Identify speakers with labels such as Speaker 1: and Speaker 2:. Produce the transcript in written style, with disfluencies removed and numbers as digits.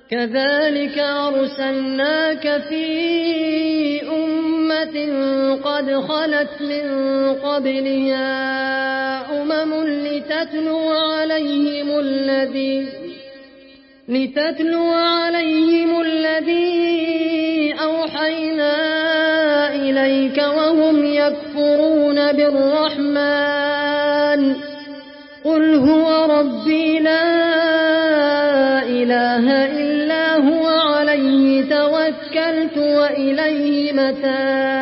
Speaker 1: كذلك أرسلناك في أمة قد خلت من قبلها لتتلو عليهم الذي أوحينا إليك وهم يكفرون بالرحمن قل هو ربي لا إله إلا هو عليه توكلت وإليه متاب